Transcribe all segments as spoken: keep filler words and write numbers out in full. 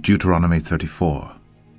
Deuteronomy thirty-four.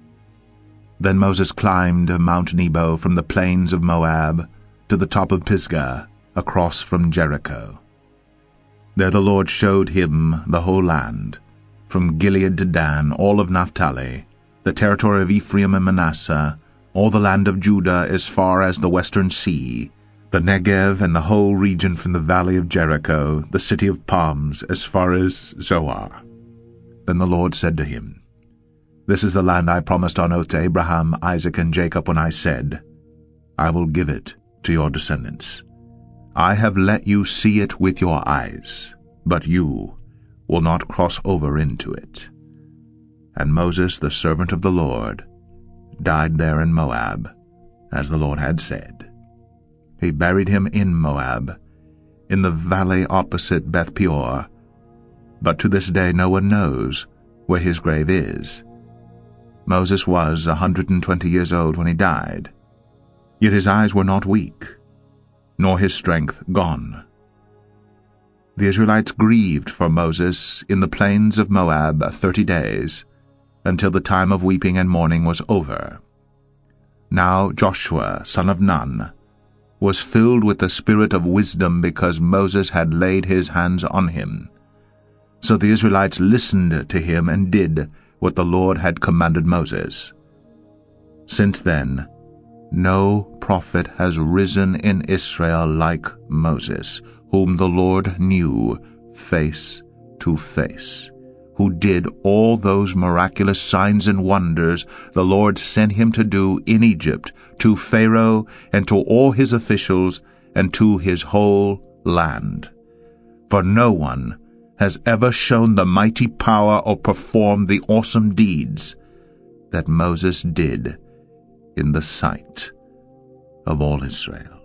Then Moses climbed Mount Nebo from the plains of Moab to the top of Pisgah, across from Jericho. There the Lord showed him the whole land, from Gilead to Dan, all of Naphtali, the territory of Ephraim and Manasseh, all the land of Judah as far as the western sea, the Negev and the whole region from the valley of Jericho, the city of palms, as far as Zoar. Then the Lord said to him, This is the land I promised on oath to Abraham, Isaac, and Jacob when I said, I will give it to your descendants. I have let you see it with your eyes, but you will not cross over into it. And Moses, the servant of the Lord, died there in Moab, as the Lord had said. He buried him in Moab, in the valley opposite Beth Peor, but to this day no one knows where his grave is. Moses was a hundred and twenty years old when he died, yet his eyes were not weak, nor his strength gone. The Israelites grieved for Moses in the plains of Moab thirty days, until the time of weeping and mourning was over. Now Joshua, son of Nun, was filled with the spirit of wisdom because Moses had laid his hands on him. So the Israelites listened to him and did what the Lord had commanded Moses. Since then, no prophet has risen in Israel like Moses, whom the Lord knew face to face, who did all those miraculous signs and wonders the Lord sent him to do in Egypt, to Pharaoh and to all his officials and to his whole land. For no one has ever shown the mighty power or performed the awesome deeds that Moses did in the sight of all Israel.